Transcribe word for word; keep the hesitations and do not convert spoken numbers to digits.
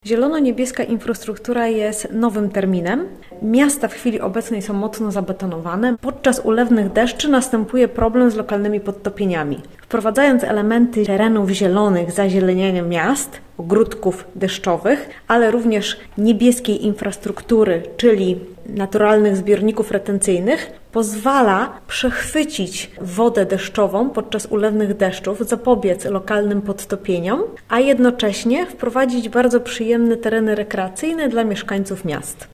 Zielono-niebieska infrastruktura jest nowym terminem. Miasta w chwili obecnej są mocno zabetonowane. Podczas ulewnych deszczy następuje problem z lokalnymi podtopieniami. Wprowadzając elementy terenów zielonych, zazieleniania miast, ogródków deszczowych, ale również niebieskiej infrastruktury, czyli naturalnych zbiorników retencyjnych, pozwala przechwycić wodę deszczową podczas ulewnych deszczów, zapobiec lokalnym podtopieniom, a jednocześnie wprowadzić bardzo przyjemne tereny rekreacyjne dla mieszkańców miast.